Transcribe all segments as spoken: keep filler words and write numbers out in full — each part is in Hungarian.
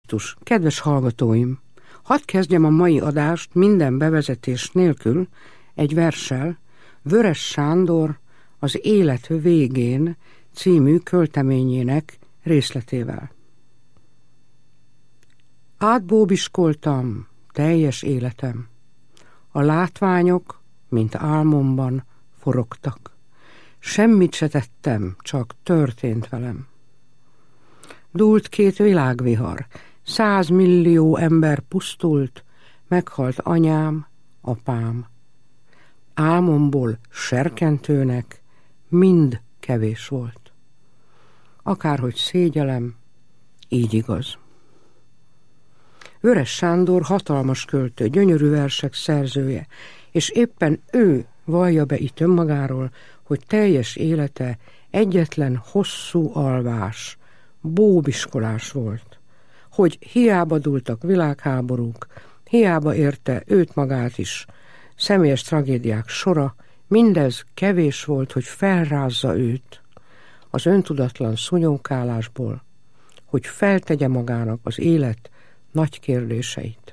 Krisztus, kedves hallgatóim! Hadd kezdjem a mai adást minden bevezetés nélkül egy verssel, Vörös Sándor Az élet végén című költeményének részletével. Átbóbiskoltam teljes életem, a látványok, mint álmomban forogtak. Semmit se tettem, csak történt velem. Dúlt két világvihar, százmillió ember pusztult, meghalt anyám, apám. Álmomból serkentőnek mind kevés volt. Akárhogy szégyelem, így igaz. Vörös Sándor hatalmas költő, gyönyörű versek szerzője, és éppen ő vallja be itt önmagáról, hogy teljes élete egyetlen hosszú alvás, bóbiskolás volt, hogy hiába dúltak világháborúk, hiába érte őt magát is személyes tragédiák sora, mindez kevés volt, hogy felrázza őt az öntudatlan szúnyókálásból, hogy feltegye magának az élet nagy kérdéseit.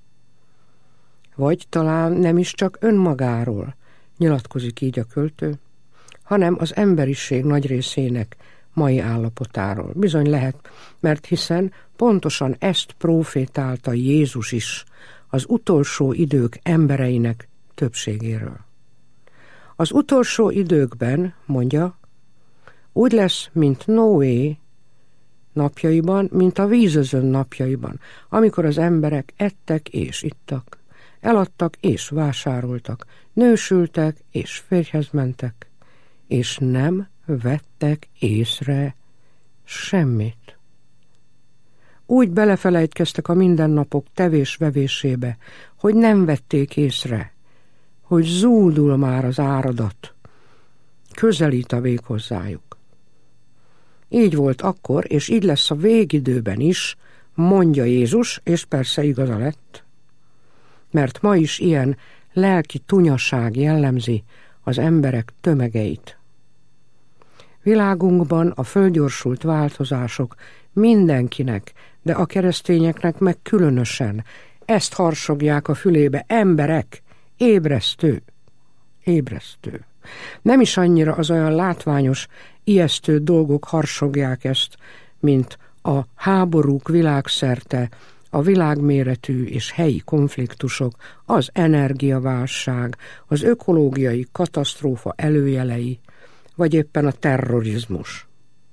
Vagy talán nem is csak önmagáról nyilatkozik így a költő, hanem az emberiség nagy részének mai állapotáról. Bizony lehet, mert hiszen pontosan ezt prófétálta Jézus is az utolsó idők embereinek többségéről. Az utolsó időkben, mondja, úgy lesz, mint Noé napjaiban, mint a vízözön napjaiban, amikor az emberek ettek és ittak, eladtak és vásároltak, nősültek és férjhez mentek, és nem vettek észre semmit. Úgy belefelejtkeztek a mindennapok tevés-vevésébe, hogy nem vették észre, hogy zúdul már az áradat, közelít a vég hozzájuk. Így volt akkor, és így lesz a végidőben is, mondja Jézus, és persze igaza lett, mert ma is ilyen lelki tunyaság jellemzi az emberek tömegeit. Világunkban a fölgyorsult változások mindenkinek, de a keresztényeknek meg különösen ezt harsogják a fülébe: emberek, ébresztő, ébresztő. Nem is annyira az olyan látványos, ijesztő dolgok harsogják ezt, mint a háborúk világszerte, a világméretű és helyi konfliktusok, az energiaválság, az ökológiai katasztrófa előjelei, vagy éppen a terrorizmus.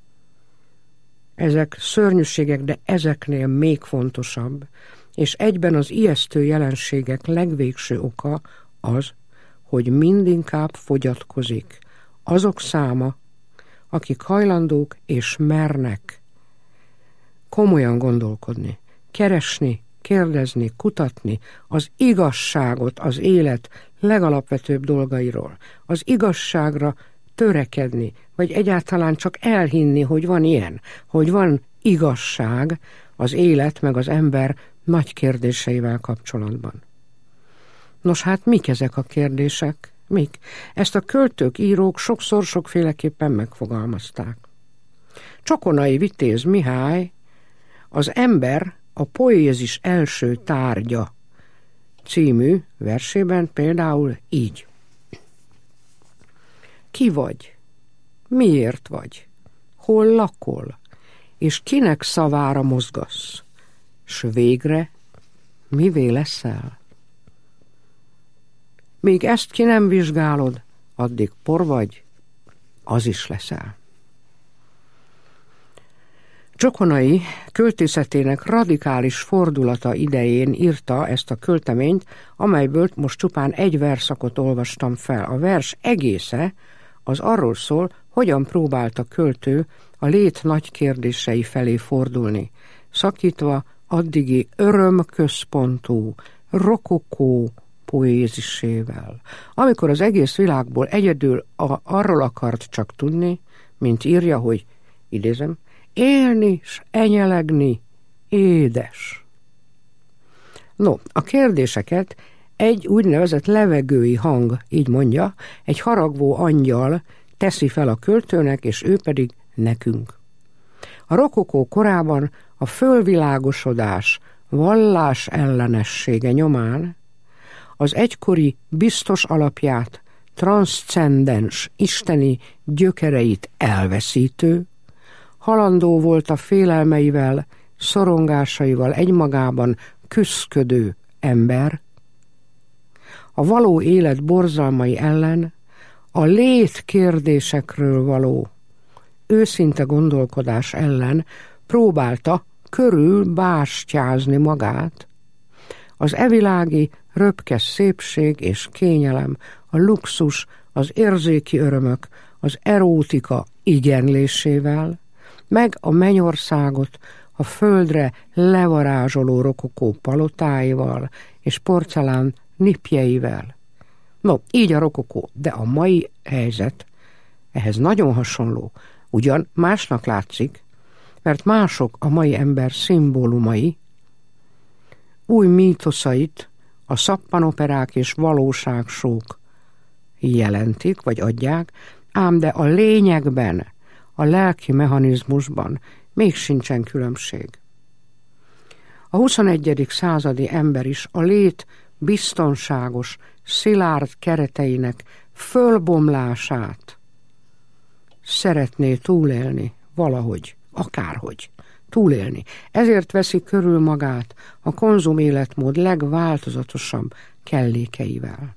Ezek szörnyűségek, de ezeknél még fontosabb, és egyben az ijesztő jelenségek legvégső oka az, hogy mindinkább fogyatkozik azok száma, akik hajlandók és mernek komolyan gondolkodni, keresni, kérdezni, kutatni az igazságot az élet legalapvetőbb dolgairól, az igazságra törekedni, vagy egyáltalán csak elhinni, hogy van ilyen, hogy van igazság az élet meg az ember nagy kérdéseivel kapcsolatban. Nos, hát mik ezek a kérdések? Mik? Ezt a költők, írók sokszor sokféleképpen megfogalmazták. Csokonai Vitéz Mihály Az ember a poézis első tárgya című versében például így: Ki vagy? Miért vagy? Hol lakol? És kinek szavára mozgasz? S végre mivé leszel? Míg ezt ki nem vizsgálod, addig por vagy, az is leszel. Csokonai költészetének radikális fordulata idején írta ezt a költeményt, amelyből most csupán egy verszakot olvastam fel. A vers egésze az arról szól, hogyan próbált a költő a lét nagy kérdései felé fordulni, szakítva addigi örömközpontú, rokokó poézisével. Amikor az egész világból egyedül a, arról akart csak tudni, mint írja, hogy, idézem, élni s enyelegni édes. No, a kérdéseket egy úgynevezett levegői hang, így mondja, egy haragvó angyal teszi fel a költőnek, és ő pedig nekünk. A rokokó korában a fölvilágosodás vallás ellenessége nyomán az egykori biztos alapját, transzcendens isteni gyökereit elveszítő, halandó volt a félelmeivel, szorongásaival egymagában küszködő ember, a való élet borzalmai ellen a létkérdésekről való őszinte gondolkodás ellen próbálta körül bástyázni magát, az evilági röpkes szépség és kényelem, a luxus, az érzéki örömök, az erótika igenlésével, meg a mennyországot a földre levarázsoló rokokó palotáival és porcelán nipjeivel. No, így a rokokó, de a mai helyzet ehhez nagyon hasonló, ugyan másnak látszik, mert mások a mai ember szimbólumai, új mítoszait a szappanoperák és valóságsók jelentik, vagy adják, ám de a lényegben, a lelki mechanizmusban még sincsen különbség. A huszonegyedik századi ember is a lét biztonságos, szilárd kereteinek fölbomlását szeretné túlélni valahogy, akárhogy túlélni. Ezért veszi körül magát a konzum életmód legváltozatosabb kellékeivel.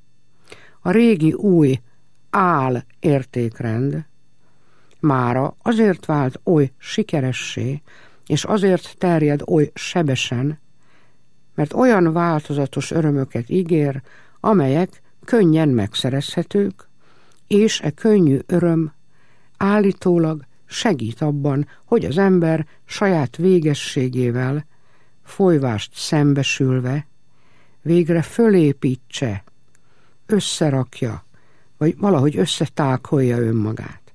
A régi új áll értékrend mára azért vált oly sikeressé, és azért terjed oly sebesen, mert olyan változatos örömöket ígér, amelyek könnyen megszerezhetők, és e könnyű öröm állítólag segít abban, hogy az ember saját végességével, folyvást szembesülve, végre fölépítse, összerakja, vagy valahogy összetákolja önmagát.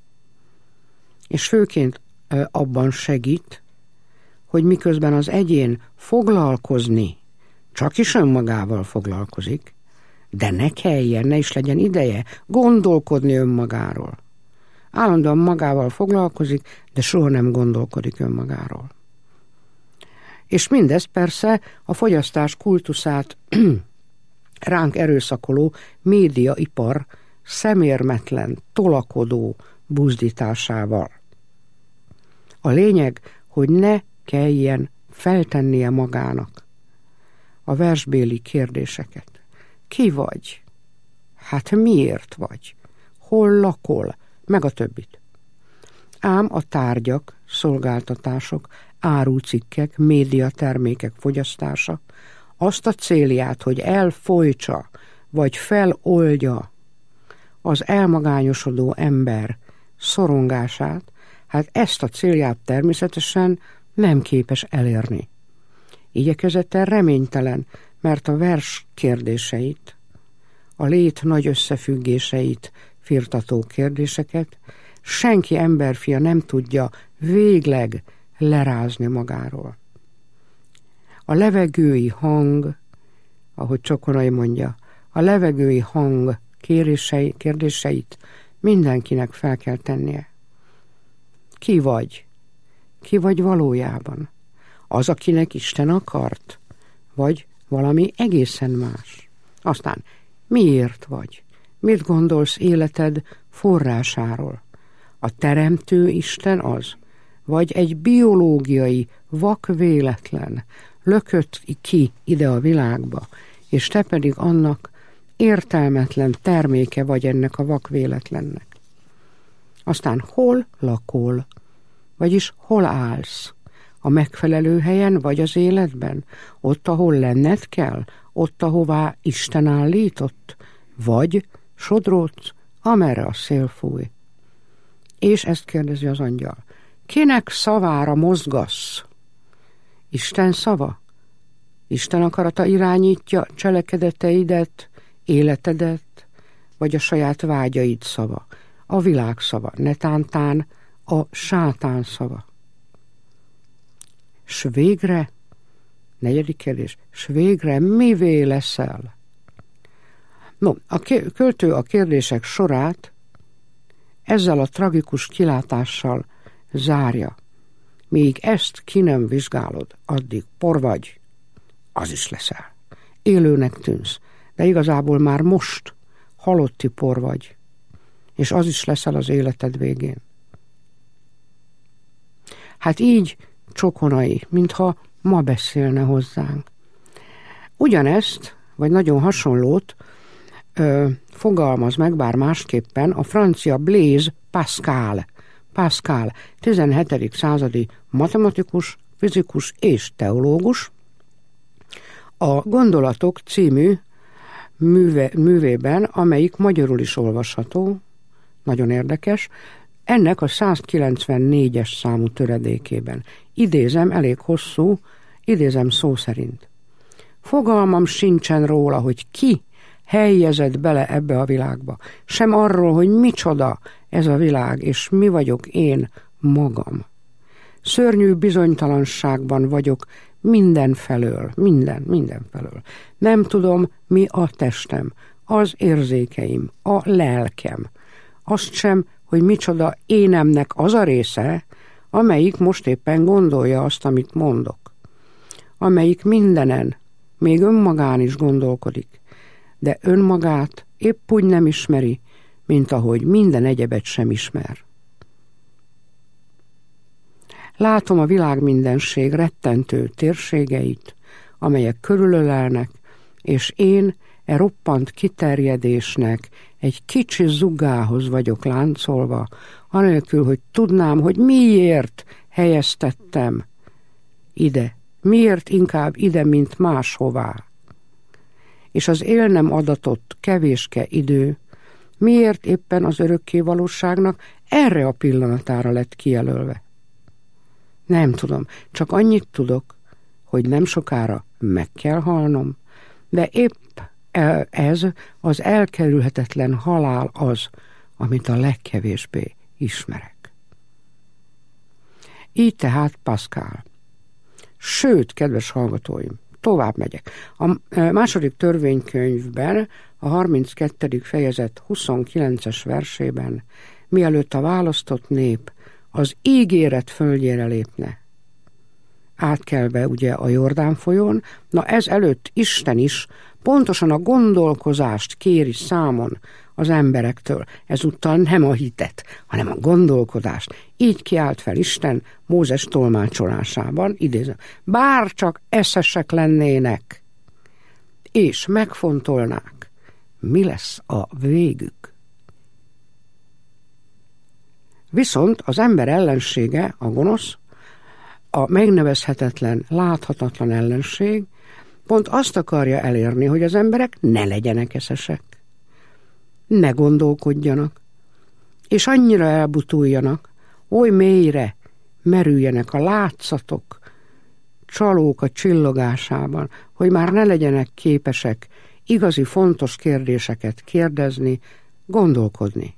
És főként abban segít, hogy miközben az egyén foglalkozni, csak is önmagával foglalkozik, de ne kelljen, ne is legyen ideje gondolkodni önmagáról. Állandóan magával foglalkozik, de soha nem gondolkodik önmagáról. És mindez persze a fogyasztás kultuszát ránk erőszakoló médiaipar szemérmetlen, tolakodó buzdításával. A lényeg, hogy ne kelljen feltennie magának a versbéli kérdéseket. Ki vagy? Hát miért vagy? Hol lakol? Meg a többit. Ám a tárgyak, szolgáltatások, árucikkek, médiatermékek fogyasztása azt a célját, hogy elfolytsa, vagy feloldja az elmagányosodó ember szorongását, hát ezt a célját természetesen nem képes elérni. Igyekezete reménytelen, mert a vers kérdéseit, a lét nagy összefüggéseit firtató kérdéseket senki emberfia nem tudja végleg lerázni magáról. A levegői hang, ahogy Csokonai mondja, a levegői hang kérései, kérdéseit mindenkinek fel kell tennie. Ki vagy? Ki vagy valójában? Az, akinek Isten akart? Vagy valami egészen más? Aztán miért vagy? Mit gondolsz életed forrásáról? A teremtő Isten az? Vagy egy biológiai, vak véletlen lökött ki ide a világba, és te pedig annak értelmetlen terméke vagy ennek a vak véletlennek? Aztán hol lakol? Vagyis hol állsz? A megfelelő helyen vagy az életben? Ott, ahol lenned kell? Ott, ahová Isten állított? Vagy sodródsz, amerre a szél fúj? És ezt kérdezi az angyal. Kinek szavára mozgasz? Isten szava? Isten akarata irányítja cselekedeteidet, életedet, vagy a saját vágyaid szava? A világ szava, netántán a sátán szava. S végre, negyedik kérdés, s végre mivé leszel? No, a költő a kérdések sorát ezzel a tragikus kilátással zárja. Míg ezt ki nem vizsgálod, addig por vagy, az is leszel. Élőnek tűnsz, de igazából már most halotti por vagy, és az is leszel az életed végén. Hát így Csokonai, mintha ma beszélne hozzánk. Ugyanezt, vagy nagyon hasonlót ö, fogalmaz meg, bár másképpen a francia Blaise Pascal. Pascal, tizenhetedik századi matematikus, fizikus és teológus. A Gondolatok című műve, művében, amelyik magyarul is olvasható, nagyon érdekes, ennek a százkilencvennégyes számú töredékében. Idézem, elég hosszú, idézem szó szerint. Fogalmam sincsen róla, hogy ki helyezett bele ebbe a világba, sem arról, hogy micsoda ez a világ, és mi vagyok én magam. Szörnyű bizonytalanságban vagyok mindenfelől, minden, mindenfelől. Nem tudom, mi a testem, az érzékeim, a lelkem. Azt sem, hogy micsoda énemnek az a része, amelyik most éppen gondolja azt, amit mondok. Amelyik mindenen, még önmagán is gondolkodik, de önmagát épp úgy nem ismeri, mint ahogy minden egyebet sem ismer. Látom a világ mindenség rettentő térségeit, amelyek körülölelnek, és én e roppant kiterjedésnek egy kicsi zugához vagyok láncolva, anélkül, hogy tudnám, hogy miért helyeztettem ide, miért inkább ide, mint máshová. És az élnem adatott kevéske idő, miért éppen az örökké valóságnak erre a pillanatára lett kijelölve. Nem tudom, csak annyit tudok, hogy nem sokára meg kell halnom, de épp ez az elkerülhetetlen halál az, amit a legkevésbé ismerek. Így tehát Pascal. Sőt, kedves hallgatóim, tovább megyek. A második törvénykönyvben, a harminckettedik fejezet huszonkilences versében, mielőtt a választott nép az ígéret földjére lépne, átkelve ugye a Jordán folyón, na ez előtt Isten is pontosan a gondolkozást kéri számon az emberektől, ezúttal nem a hitet, hanem a gondolkodást. Így kiált fel Isten Mózes tolmácsolásában, idézem, bár csak eszesek lennének, és megfontolnák, mi lesz a végük. Viszont az ember ellensége, a gonosz, a megnevezhetetlen, láthatatlan ellenség pont azt akarja elérni, hogy az emberek ne legyenek eszesek, ne gondolkodjanak, és annyira elbutuljanak, oly mélyre merüljenek a látszatok, csalók a csillogásában, hogy már ne legyenek képesek igazi fontos kérdéseket kérdezni, gondolkodni.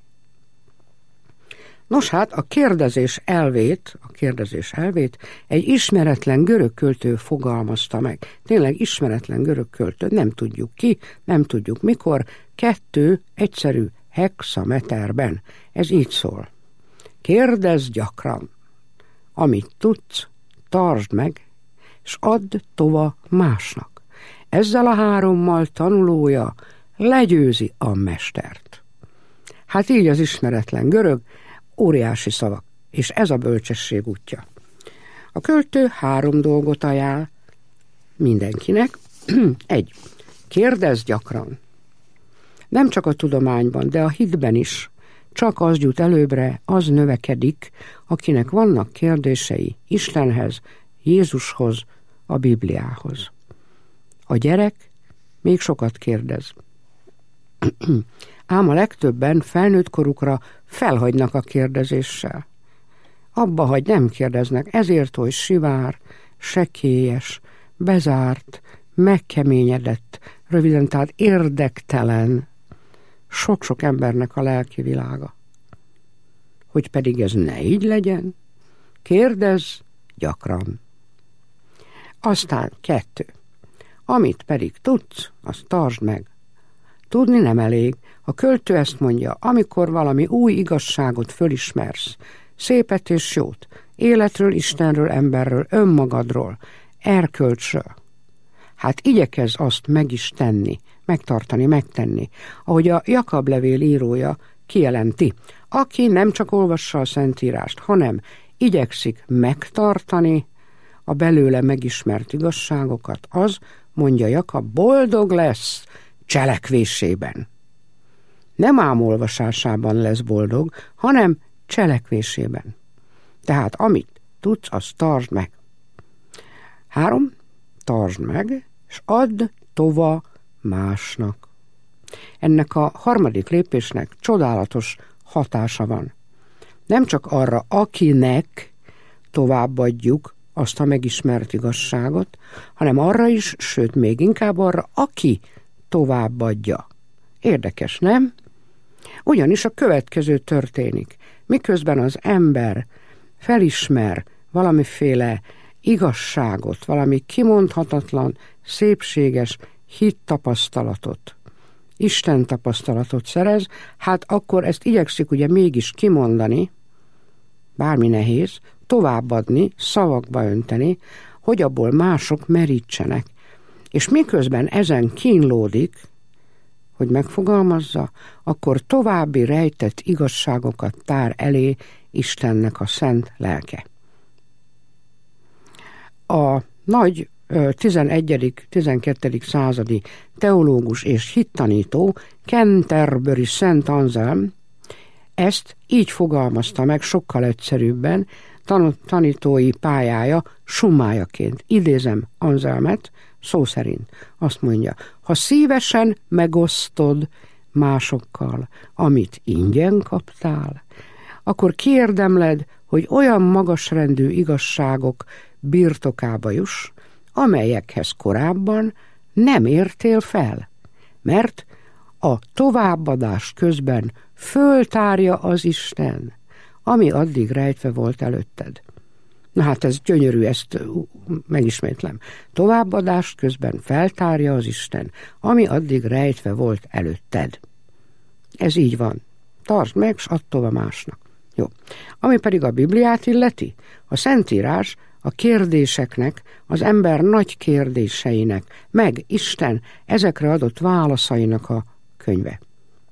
Nos hát, a kérdezés elvét, a kérdezés elvét egy ismeretlen görög költő fogalmazta meg. Tényleg ismeretlen görög költő, nem tudjuk ki, nem tudjuk mikor, kettő egyszerű hexameterben. Ez így szól. Kérdezz gyakran, amit tudsz, tartsd meg, és add tova másnak. Ezzel a hárommal tanulója legyőzi a mestert. Hát így az ismeretlen görög, óriási szavak, és ez a bölcsesség útja. A költő három dolgot ajánl mindenkinek. Egy, kérdezz gyakran. Nem csak a tudományban, de a hitben is. Csak az jut előbbre, az növekedik, akinek vannak kérdései Istenhez, Jézushoz, a Bibliához. A gyerek még sokat kérdez. Ám a legtöbben felnőtt korukra felhagynak a kérdezéssel. Abba hagy, nem kérdeznek, ezért oly sivár, sekélyes, bezárt, megkeményedett, röviden, tehát érdektelen sok-sok embernek a lelki világa. Hogy pedig ez ne így legyen, kérdezz gyakran. Aztán kettő. Amit pedig tudsz, azt tartsd meg. Tudni nem elég. A költő ezt mondja, amikor valami új igazságot fölismersz, szépet és jót, életről, Istenről, emberről, önmagadról, erkölcsről. Hát igyekezz azt meg is tenni, megtartani, megtenni, ahogy a Jakab levél írója kijelenti. Aki nem csak olvassa a Szentírást, hanem igyekszik megtartani a belőle megismert igazságokat, az, mondja Jakab, boldog lesz cselekvésében. Nem ám olvasásában lesz boldog, hanem cselekvésében. Tehát amit tudsz, azt tartsd meg. Három, tartsd meg, és add tova másnak. Ennek a harmadik lépésnek csodálatos hatása van. Nem csak arra, akinek továbbadjuk azt a megismert igazságot, hanem arra is, sőt még inkább arra, aki továbbadja. Érdekes, nem? Ugyanis a következő történik. Miközben az ember felismer valamiféle igazságot, valami kimondhatatlan, szépséges hittapasztalatot, Isten tapasztalatot szerez, hát akkor ezt igyekszik ugye mégis kimondani, bármi nehéz, továbbadni, szavakba önteni, hogy abból mások merítsenek. És miközben ezen kínlódik, hogy megfogalmazza, akkor további rejtett igazságokat tár elé Istennek a szent lelke. A nagy tizenegyedik-tizenkettedik századi teológus és hittanító Canterbury Szent Anselm ezt így fogalmazta meg sokkal egyszerűbben tanítói pályája summájaként. Idézem Anselmet szó szerint. Azt mondja, ha szívesen megosztod másokkal, amit ingyen kaptál, akkor kiérdemled, hogy olyan magasrendű igazságok birtokába juss, amelyekhez korábban nem értél fel, mert a továbbadás közben föltárja az Isten, ami addig rejtve volt előtted. Na hát ez gyönyörű, ezt megismétlem. Továbbadás közben feltárja az Isten, ami addig rejtve volt előtted. Ez így van. Tartsd meg, s add tovább másnak. Jó. Ami pedig a Bibliát illeti, a Szentírás a kérdéseknek, az ember nagy kérdéseinek, meg Isten ezekre adott válaszainak a könyve.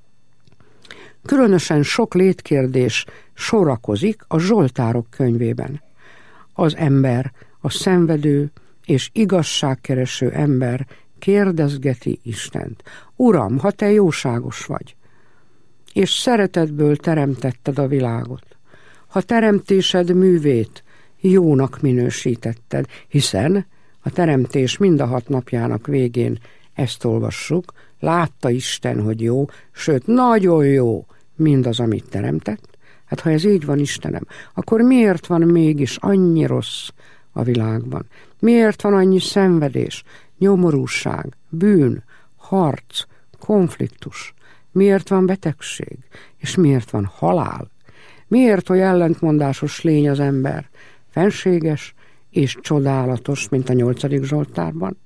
Különösen sok létkérdés sorakozik a Zsoltárok könyvében. Az ember, a szenvedő és igazságkereső ember kérdezgeti Istent. Uram, ha te jóságos vagy, és szeretetből teremtetted a világot, ha teremtésed művét jónak minősítetted, hiszen a teremtés mind a hat napjának végén ezt olvassuk, látta Isten, hogy jó, sőt, nagyon jó mindaz, amit teremtett. Hát ha ez így van, Istenem, akkor miért van mégis annyi rossz a világban? Miért van annyi szenvedés, nyomorúság, bűn, harc, konfliktus? Miért van betegség? És miért van halál? Miért olyan ellentmondásos lény az ember? Fenséges és csodálatos, mint a nyolcadik Zsoltárban.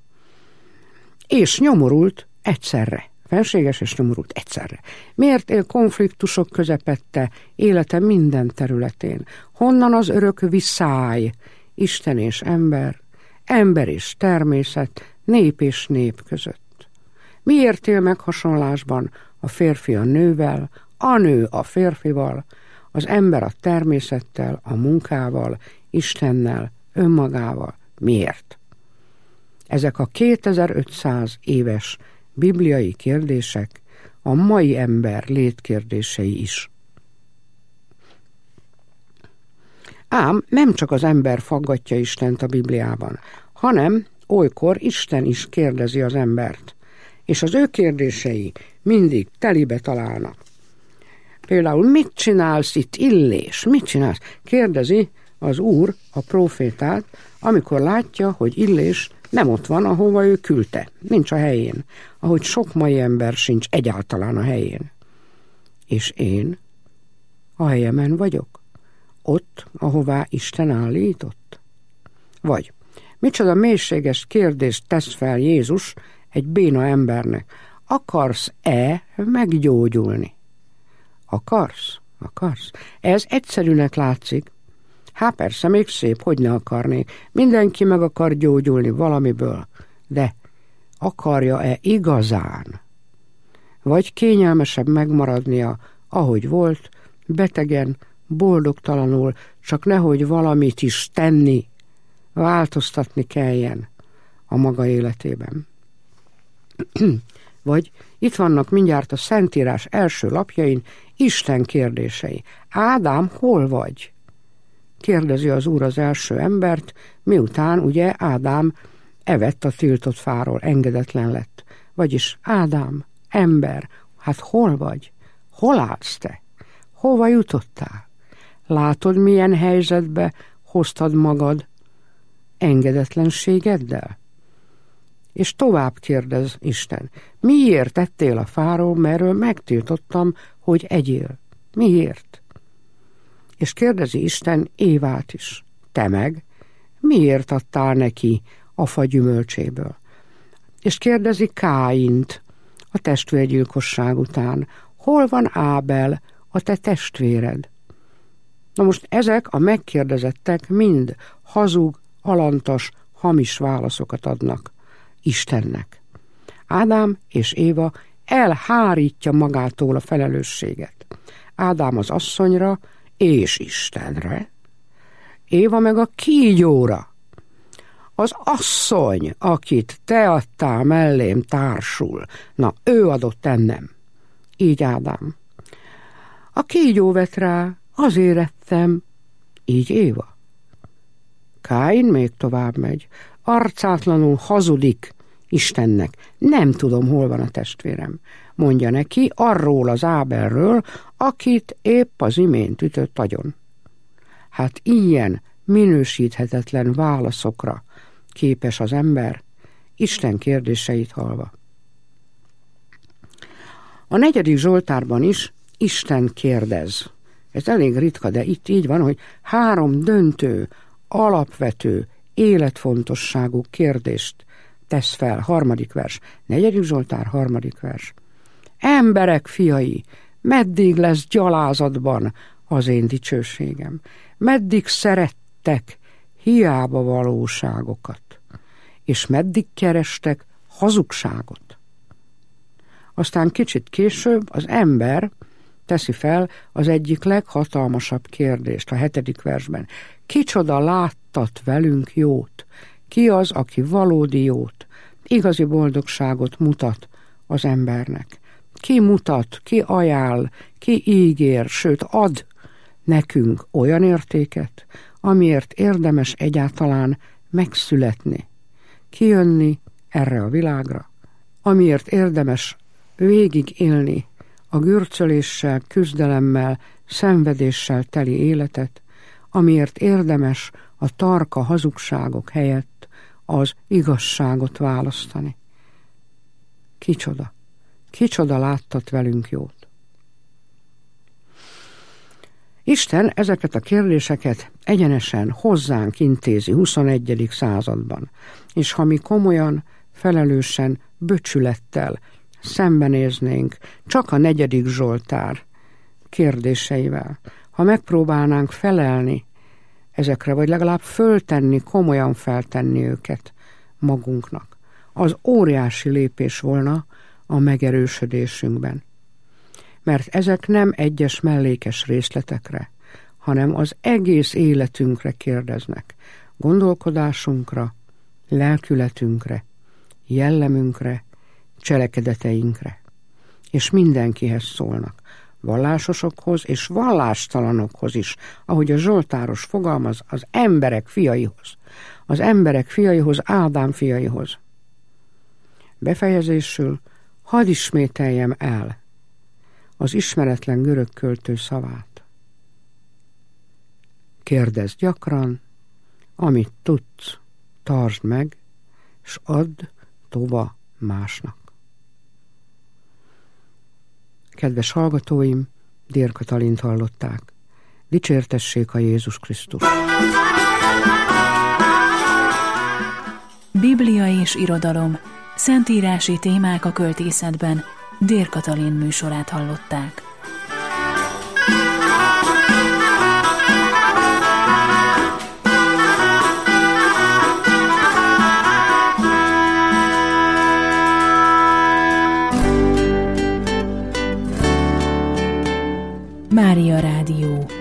És nyomorult egyszerre. Fenséges és nyomorult egyszerre. Miért él konfliktusok közepette élete minden területén? Honnan az örök viszály? Isten és ember, ember és természet, nép és nép között. Miért él meghasonlásban a férfi a nővel, a nő a férfival, az ember a természettel, a munkával, Istennel, önmagával? Miért? Ezek a kétezer-ötszáz éves bibliai kérdések a mai ember létkérdései is. Ám nem csak az ember faggatja Istent a Bibliában, hanem olykor Isten is kérdezi az embert, és az ő kérdései mindig telibe találnak. Például, mit csinálsz itt, Illés? Mit csinálsz? Kérdezi az Úr a prófétát, amikor látja, hogy Illés nem ott van, ahova ő küldte. Nincs a helyén. Ahogy sok mai ember sincs egyáltalán a helyén. És én a helyemen vagyok. Ott, ahová Isten állított. Vagy, micsoda mélységes kérdést tesz fel Jézus egy béna embernek. Akarsz-e meggyógyulni? Akarsz? Akarsz? Ez egyszerűnek látszik. Há persze, még szép, hogy ne akarnék. Mindenki meg akar gyógyulni valamiből. De akarja-e igazán? Vagy kényelmesebb megmaradnia, ahogy volt, betegen, boldogtalanul, csak nehogy valamit is tenni, változtatni kelljen a maga életében. Vagy itt vannak mindjárt a Szentírás első lapjain Isten kérdései. Ádám, hol vagy? Kérdezi az Úr az első embert, miután ugye Ádám evett a tiltott fáról, engedetlen lett. Vagyis Ádám, ember, hát hol vagy? Hol állsz te? Hova jutottál? Látod, milyen helyzetbe hoztad magad engedetlenségeddel? És tovább kérdez Isten, miért ettél a fáról, merről megtiltottam, hogy egyél? Miért? És kérdezi Isten Évát is, te meg, miért adtál neki a fa gyümölcséből? És kérdezi Káint a testvérgyilkosság után, hol van Ábel, a te testvéred? Na most ezek a megkérdezettek mind hazug, alantas, hamis válaszokat adnak Istennek. Ádám és Éva elhárítja magától a felelősséget. Ádám az asszonyra és Istenre, Éva meg a kígyóra. Az asszony, akit te adtál mellém, társul, na ő adott ennem. Így Ádám. A kígyó vett rá, azért ettem, így Éva. Káin még tovább megy, arcátlanul hazudik Istennek. Nem tudom, hol van a testvérem. Mondja neki arról az Ábelről, akit épp az imént ütött agyon. Hát ilyen minősíthetetlen válaszokra képes az ember, Isten kérdéseit hallva. A negyedik Zsoltárban is Isten kérdez. Ez elég ritka, de itt így van, hogy három döntő, alapvető, életfontosságú kérdést tesz fel. Harmadik vers. Negyedik Zsoltár, harmadik vers. Emberek fiai, meddig lesz gyalázatban az én dicsőségem? Meddig szerettek hiába valóságokat? És meddig kerestek hazugságot? Aztán kicsit később az ember teszi fel az egyik leghatalmasabb kérdést a hetedik versben. Kicsoda láttat velünk jót? Ki az, aki valódi jót, igazi boldogságot mutat az embernek? Ki mutat, ki ajánl, ki ígér, sőt ad nekünk olyan értéket, amiért érdemes egyáltalán megszületni, kijönni erre a világra, amiért érdemes végig élni a gürcöléssel, küzdelemmel, szenvedéssel teli életet, amiért érdemes a tarka hazugságok helyett az igazságot választani. Kicsoda, kicsoda láttat velünk jót. Isten ezeket a kérdéseket egyenesen hozzánk intézi huszonegyedik században, és ha mi komolyan, felelősen, böcsülettel szembenéznénk csak a negyedik Zsoltár kérdéseivel, ha megpróbálnánk felelni ezekre, vagy legalább föltenni, komolyan feltenni őket magunknak, az óriási lépés volna a megerősödésünkben. Mert ezek nem egyes mellékes részletekre, hanem az egész életünkre kérdeznek, gondolkodásunkra, lelkületünkre, jellemünkre, cselekedeteinkre. És mindenkihez szólnak, vallásosokhoz és vallástalanokhoz is, ahogy a Zsoltáros fogalmaz, az emberek fiaihoz, az emberek fiaihoz, Ádám fiaihoz. Befejezésül hadd ismételjem el az ismeretlen görög költő szavát. Kérdezz gyakran, amit tudsz, tartsd meg, s add tova másnak. Kedves hallgatóim, Dér Katalint hallották. Dicsértessék a Jézus Krisztus! Biblia és irodalom, szentírási témák a költészetben. Dér Katalin műsorát hallották. Mária Rádió.